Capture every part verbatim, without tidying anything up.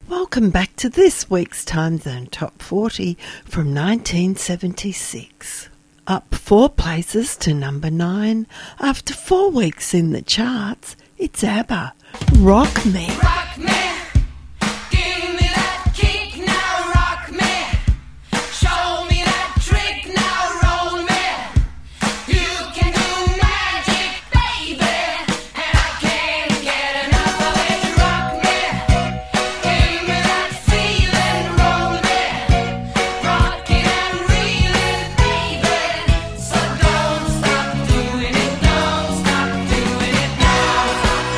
Welcome back to this week's Time Zone Top forty from nineteen seventy-six. Up four places to number nine. After four weeks in the charts, it's ABBA, Rock Me. Rock me. Give me that kick now, rock me. Show me that trick now, roll me. You can do magic, baby, and I can't get enough of it. Rock me. Give me that feeling, roll me. Rockin' and reelin', baby. So don't stop doing it, don't stop doing it now.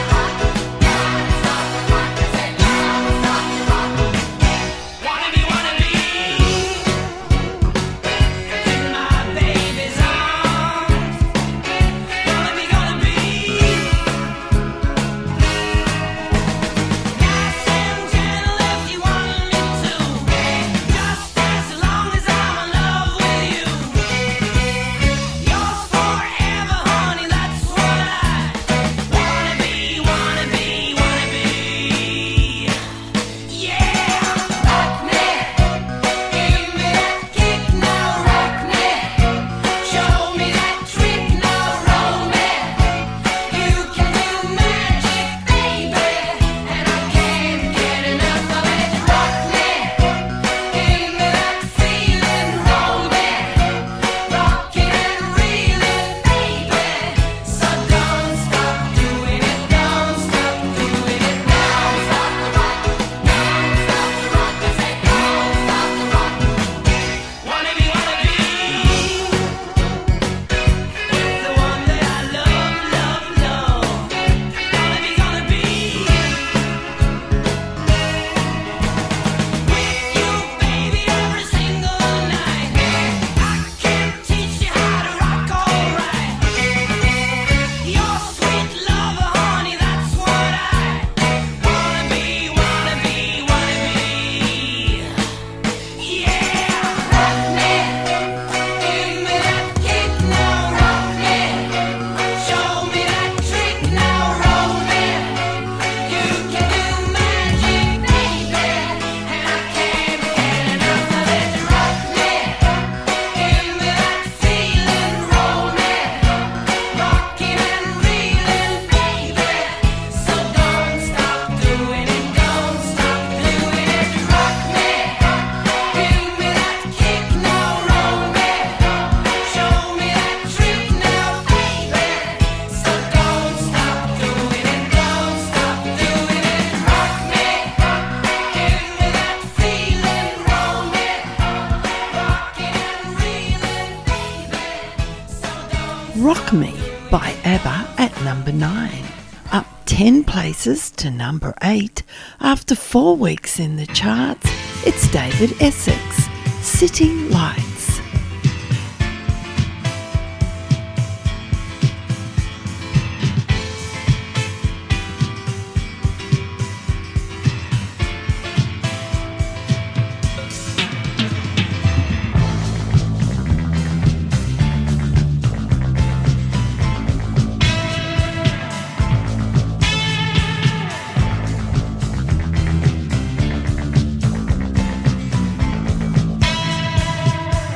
Wanna be, wanna be in my baby's arms. Gonna be, gonna be nice and gentle if you want me to. Just as long as I'm in love with you. Yours forever, honey, that's what I wanna be, wanna be, wanna be. Yeah, rock me. Give me that kick now, rock me. Show me that trick now, roll me. You can do magic, baby, and I can't get enough of it. Rock me. Give me that feeling, roll me. Rockin' and reelin', baby. So don't stop doing it, don't stop doing it now. Stop the rock, don't stop the rock, I say don't stop the rock. Wanna be, wanna be with the one that I love, love, love. Gonna be, gonna be with you, baby, every single night. I can teach you how to rock alright. Your sweet lover, honey, that's what I wanna be, wanna be, wanna be. Yeah, rock me. Give me that kick now, rock me. Show me that trick now, roll me. You can do magic, baby, and I can't get enough of it. Rock me. Give me that feeling, roll me. Rockin' and reelin', baby. So don't stop doing it, don't stop doing it. Rock me. Give me that kick now, roll me. Show me that trick now, baby. So don't stop doing it, don't stop doing it. Rock me. Give me that feeling, roll me. Rockin' and reelin', baby. So don't Rock Me by ABBA at number nine. Up ten places to number eight. After four weeks in the charts, it's David Essex, City Lights. stop.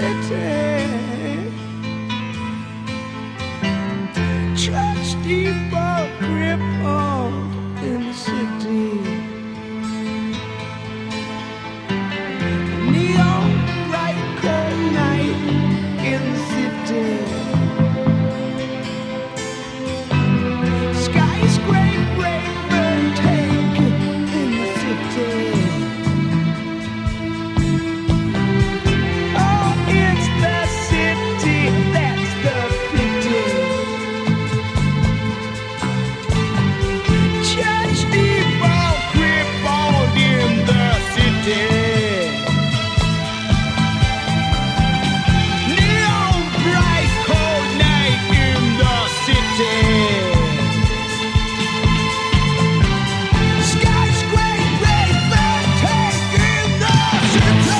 city. Church steeple crippled in the city. Neon bright cold night in the city. Skyscraper take in the city. Oh, it's the city, that's the pity. Church steeple crippled in the city. Neon bright cold night in the city. Skyscraper take in the city.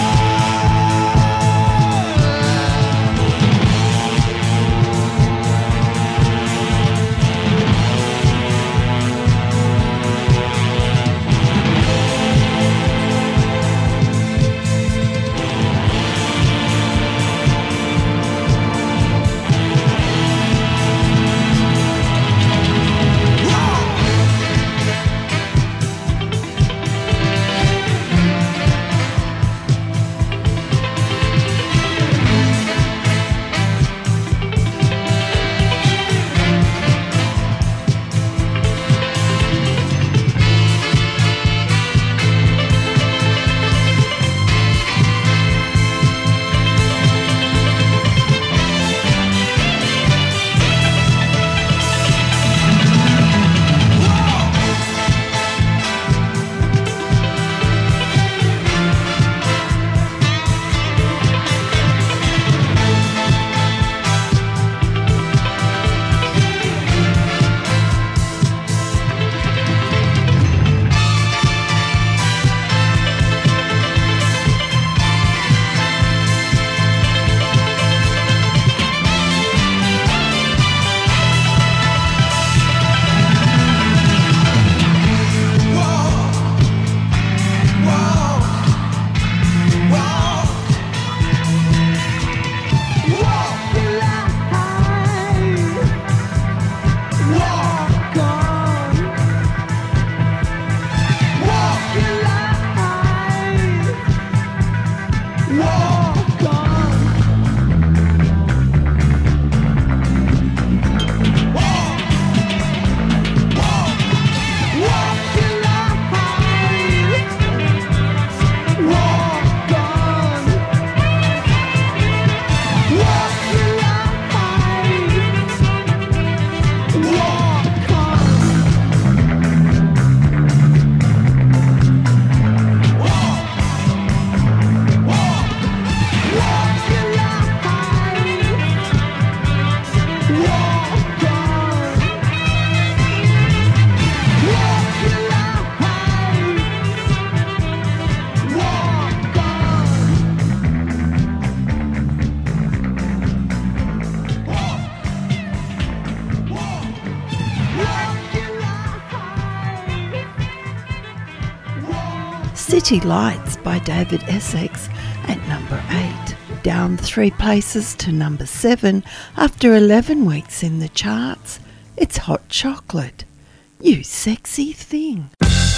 City Lights by David Essex at number eight. Down three places to number seven after eleven weeks in the charts. It's Hot Chocolate. You sexy thing.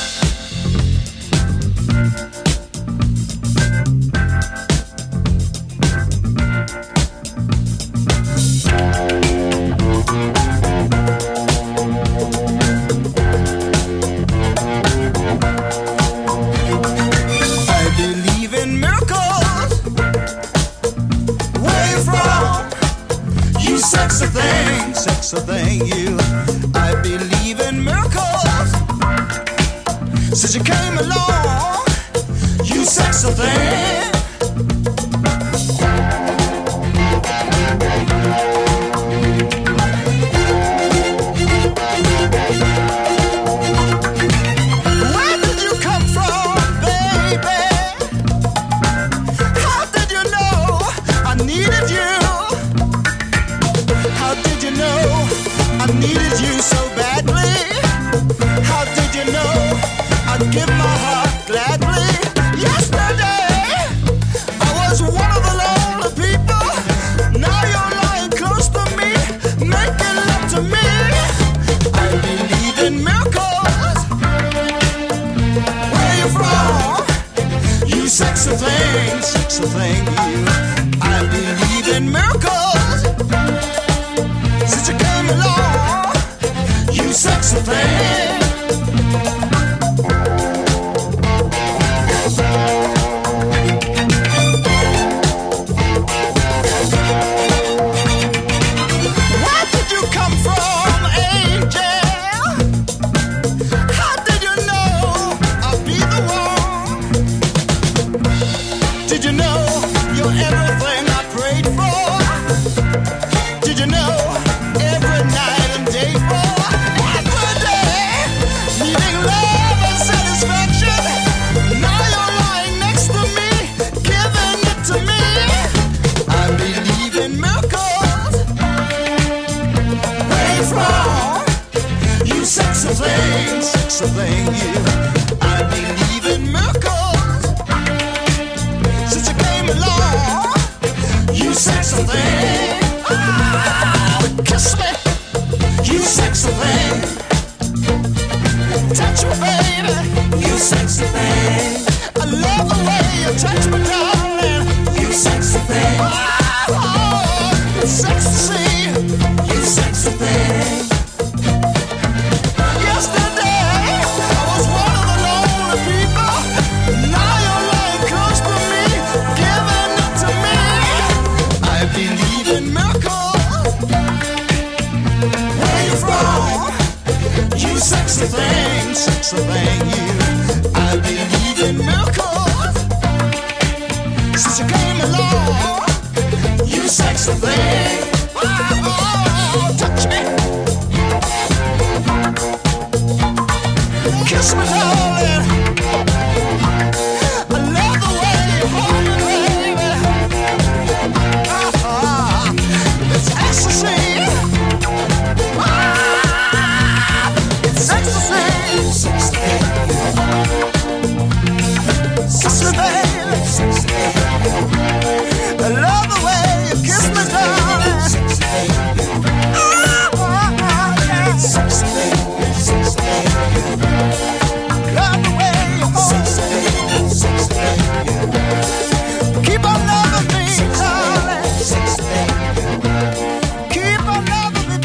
Sexy thing, sexy thing, you. I believe in miracles. Since you came along, you sexy thing. Where did you come from, baby? How did you know I needed you? I needed you so badly. How did you know I'd give my heart gladly? Yesterday sexy thing, you. I believe in miracles. Since you came along, you sexy thing. Ah, kiss me, you sexy thing. Touch me, baby, you sexy thing. I love the way you touch me, darling, you sexy thing. Oh, it's sexy to see, you sexy thing. Yesterday, I was one of the lonely people. Now you're lying close to me, giving it to me. I believe in miracles. Where you from? You sexy thing, sexy thing, you. I believe in miracles. Since you came along, you sexy thing. Oh, touch me, kiss me, darling. I love the way you hold me, baby. Ah, it's ecstasy. Ah, it's ecstasy. Sexy, baby. I love the way you kiss me, darling. Ah, yeah. Love the way you hold me. Keep on loving me, darling. Keep on loving me,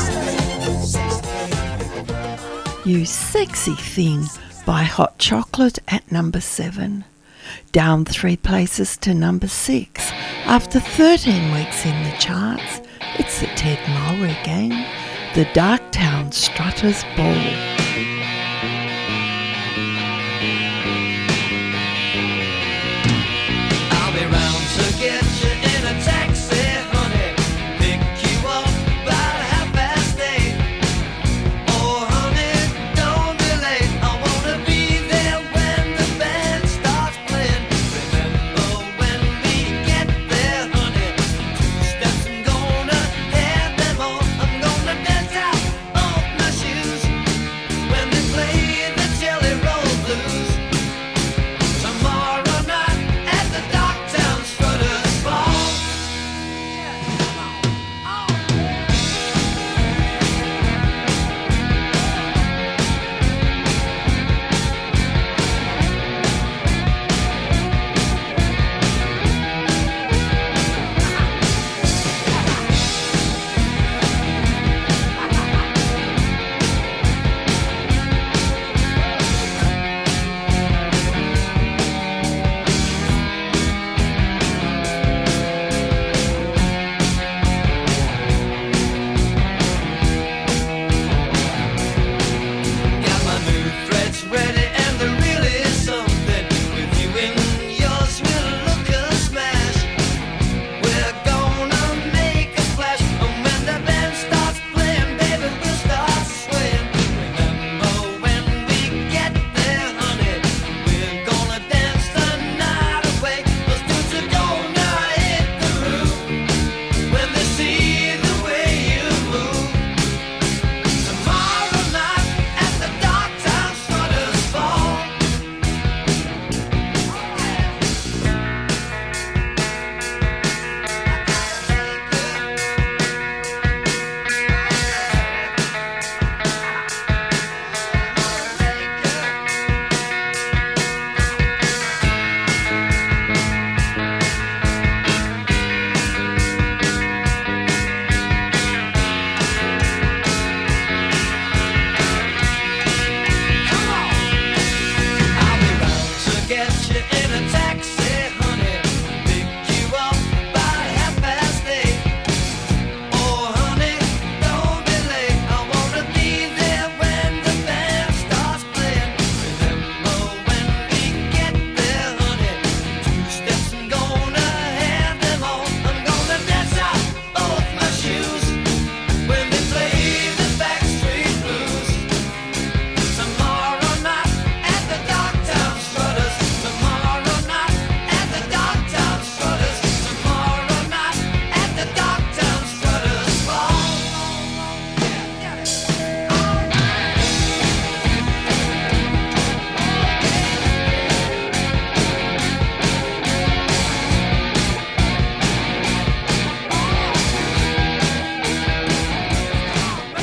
baby. You Sexy Thing by Hot Chocolate at number seven. Down three places to number six. After thirteen weeks in the charts, it's the Ted Mulry Gang, the Darktown Strutters Ball. I'll be round to get you in a taxi, honey. Pick you up about half past eight. Oh, honey, don't be late. I wanna be there when the band starts playing. Remember when we get there, honey? Two steps, I'm gonna have them on. I'm gonna dance out off my shoes.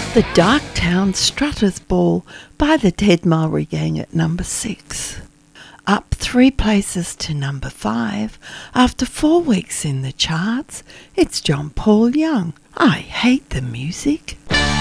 The Darktown Strutters Ball by the Ted Mulry Gang at number six. Up three places to number five. After four weeks in the charts, it's John Paul Young. I Hate the Music.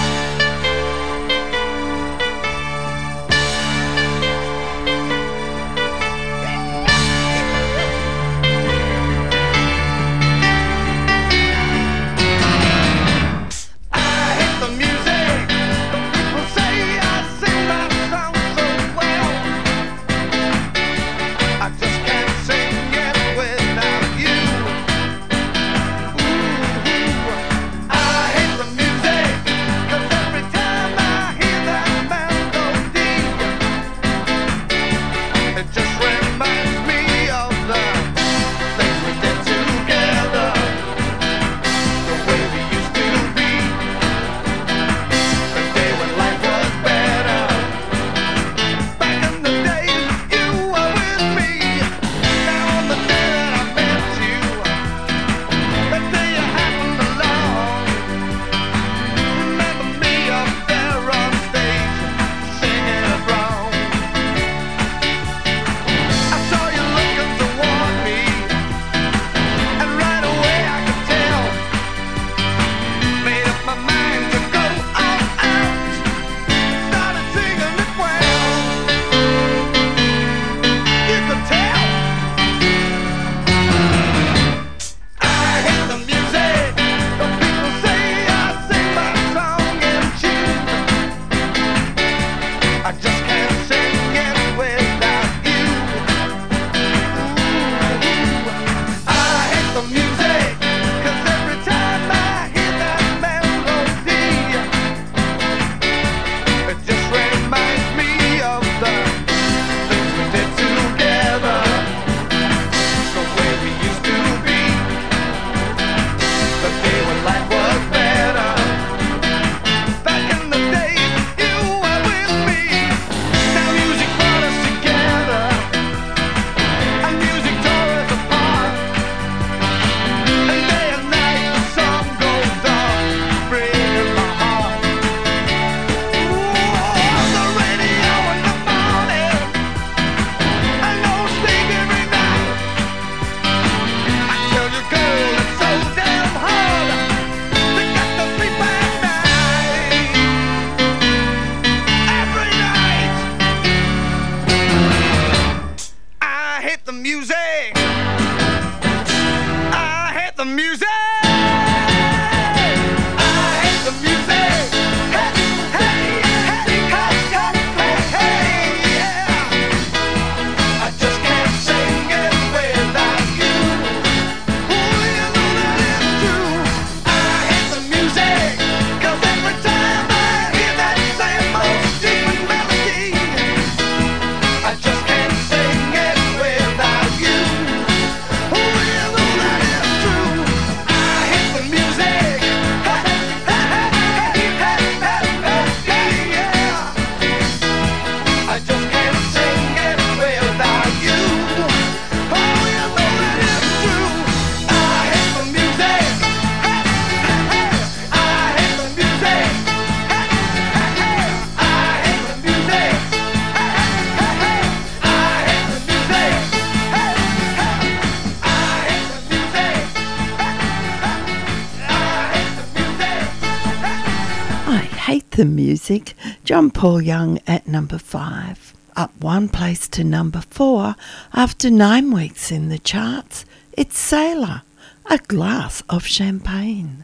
The Music, John Paul Young at number five. Up one place to number four after nine weeks in the charts, it's Sailor, A Glass of Champagne.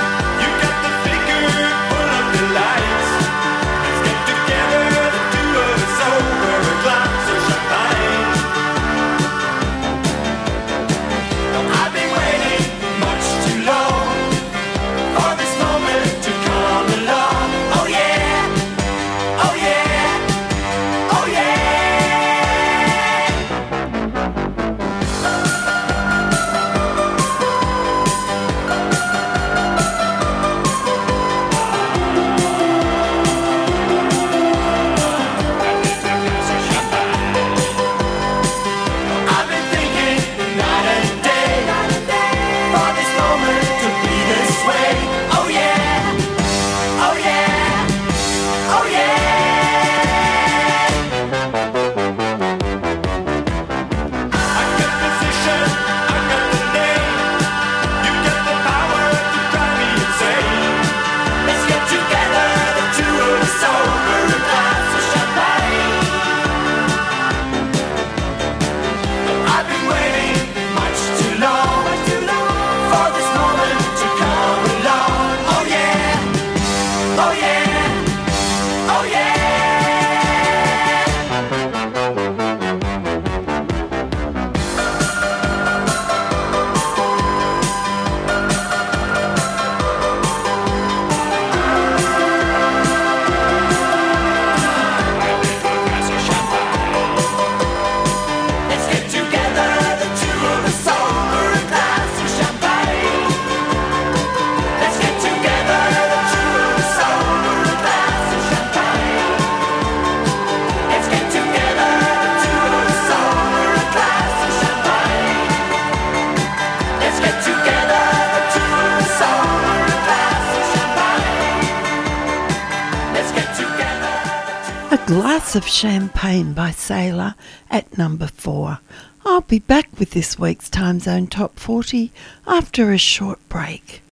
Together, the two of A Glass of Champagne by Sailor at number four. I'll be back with this week's Time Zone Top forty after a short break.